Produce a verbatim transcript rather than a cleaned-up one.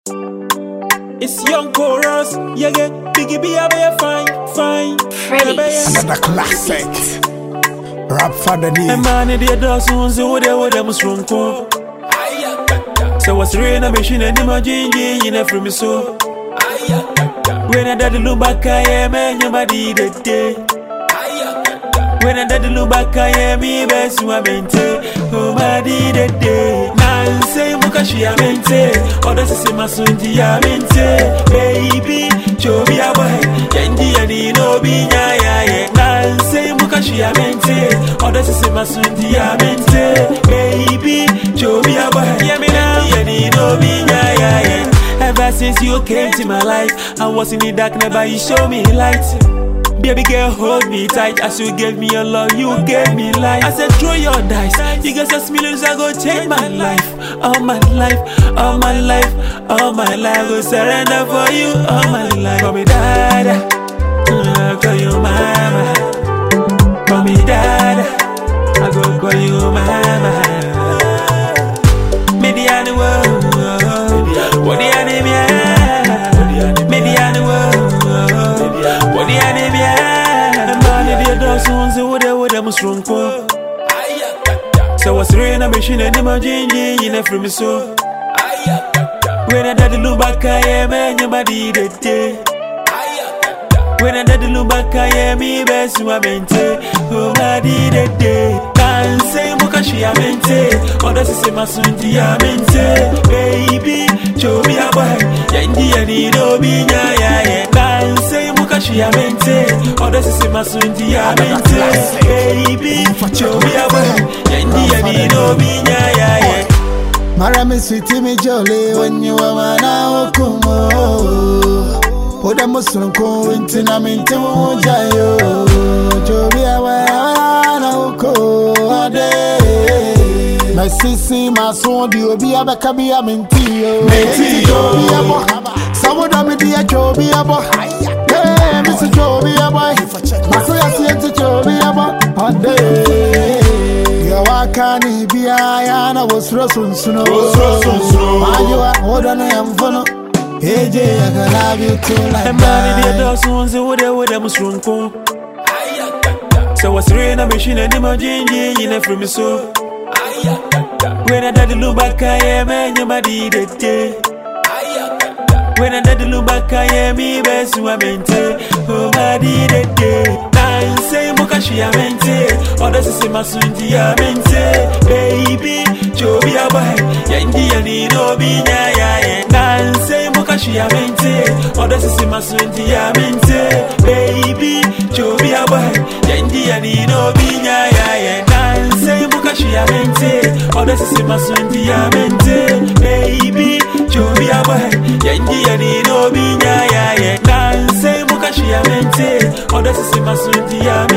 It's young chorus, yeah, yeah. Biggie be a be fine, fine. Another classic. Rap for the knee. A man in the dust, who's the way with them strong core. So what's rain, a machine, and imagine you never from me so. When I did look back, I am and your body that day. When I did look back, I am me best to a mente. Oh, body that day. Now say, Mukashi, I mente. Or does it say my son, I mente. Baby, show me a boy. Yendi, and you know, be ya, ya, ya. Now say, Mukashi, I mente. Or does it say my son, I mente. Baby, show me a boy. Yendi, and you know, be ya, ya, ya. Ever since you came to my life, I was in the dark, never you show me light. Baby girl, hold me tight. As you gave me your love, you gave me life. I said, throw your dice. You get us millions, I go change my life. All my life, all my life, all my life. I go surrender for you, all my life. Call me dada, I call you mama. Call me dada, I go call you mama. Me the animal, what the animal, me the animal, what the animal. So what's rain, a machine, and imagine you never from me so. When I did look back, I am and your body that day. When I did look back, I am me best to a mente. Oh, body that day. Can't say Mukashi, I mente. Or does it say my son, I mente. Baby, show me a boy. Yendi, and you know, be ya, ya, ya. Can't say Mukashi, I mente. Or does it say my son, I mente. Baby, show me a boy. Yendi, and you know, be ya, ya, ya. Marami sweetie me jolly when you are mana okumo. Oda muslim ko intina minti mujayo. Jobi awa na uko ade. My sissy my son di obi abeka bi aminti yo. Minti jobi abo. Sawoda me di jobi abo. Hey, Mister Jobi abo. Maso ya sienti jobi abo. Ade. Wakani biya yana wasro sunsuno wasro sunsuno ajiwa odana yamfono eje I love you too like that. Man in the dust ones who they with them strong core. So what's rain, a machine, and imagine you never from me so. When I did look back, I am and your body that day. When I did look back, I am me best to a mente. Oh, body that day. Now say Mukashi, I mente. Or does it say my son, I mente. Baby, show me a boy. Yendi, and you know, be ya, ya, ya. Now say Mukashi, I mente. Or does it say my son, I mente. Baby, show me a boy. Yendi, and you know, be ya, ya, ya. Now say Mukashi, I mente. Or does it say my son, I mente. Baby, show me a boy. Yendi, and you know, be ya, ya, ya. Now say Mukashi, I mente. Or does it say my son, I mente.